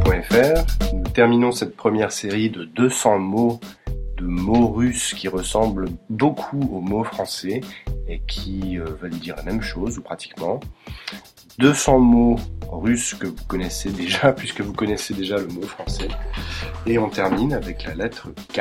russe.fr. Nous terminons cette première série de 200 mots, de mots russes qui ressemblent beaucoup aux mots français et qui veulent dire la même chose, ou pratiquement. 200 mots russes que vous connaissez déjà, puisque vous connaissez déjà le mot français. Et on termine avec la lettre K.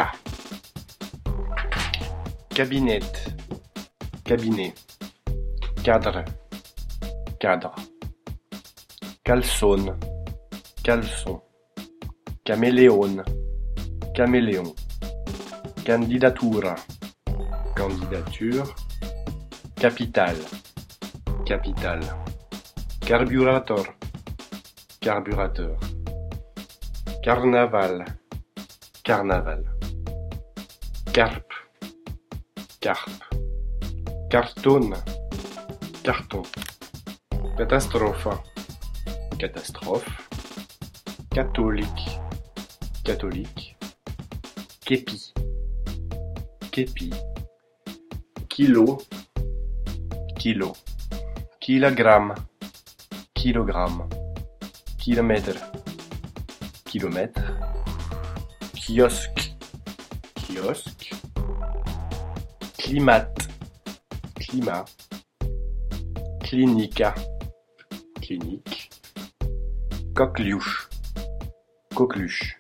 Cabinet, cabinet. Cadre, cadre. Caleçon, caleçon. Caméléon, caméléon. Candidatura, candidature. Capitale, capitale. Carburator, carburateur. Carnaval, carnaval. Carpe, carpe. Carton, carton. Catastrophe, catastrophe. Catholique, catholique. Képi, képi. Kilo, kilo. Kilogramme, kilogramme. Kilomètre, kilomètre. Kiosque, kiosque. Climat, climat. Clinica, clinique. Coqueluche, coqueluche.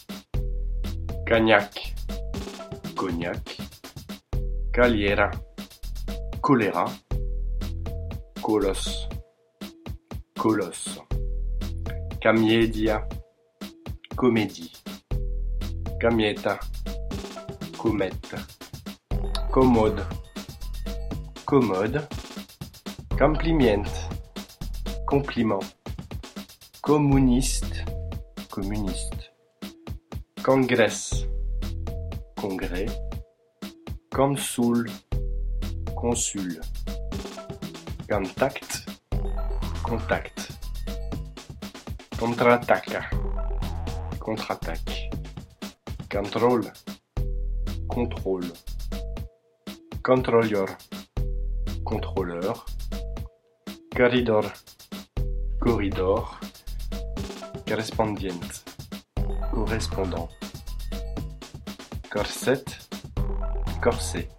Cognac, cognac. Caliera, choléra. Colosse, colosse. Camiedia, comédie. Camietta, comète. Commode, commode. Compliment, compliment. Communiste, communiste. Congrès, congrès. Consul, consul. Contact, contact. Contre-attaque, contre-attaque. Contrôle, contrôle. Contrôleur, contrôleur. Corridor, corridor. Correspondiente, correspondant. Corset, corset.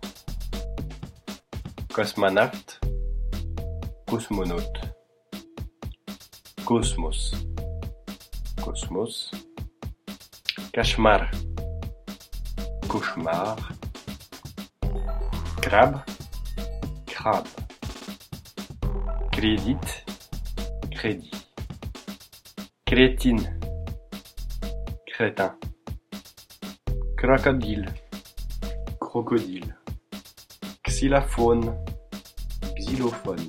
Cosmonaute, cosmonaute. Cosmos, cosmos. Cauchemar, cauchemar. Crabe, crabe. Crédit, crédit. Crétine, crétin. Crocodile, crocodile. Xylophone, xylophone.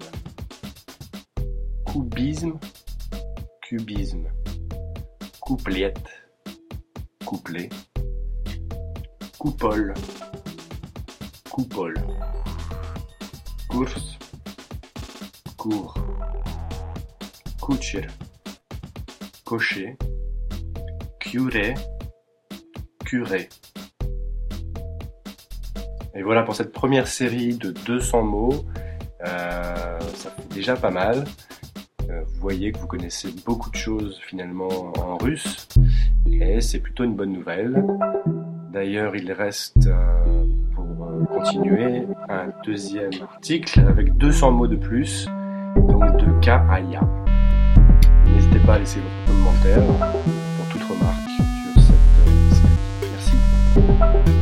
Cubisme, cubisme. Couplette, couplet. Coupole, coupole. Course, cours. Coucher, cocher. Curé, curé. Et voilà pour cette première série de 200 mots. Ça fait déjà pas mal. Vous voyez que vous connaissez beaucoup de choses finalement en russe. Et c'est plutôt une bonne nouvelle. D'ailleurs, il reste pour continuer un deuxième article avec 200 mots de plus. Donc de K à Ya. N'hésitez pas à laisser votre commentaire pour toute remarque sur cette série. Merci.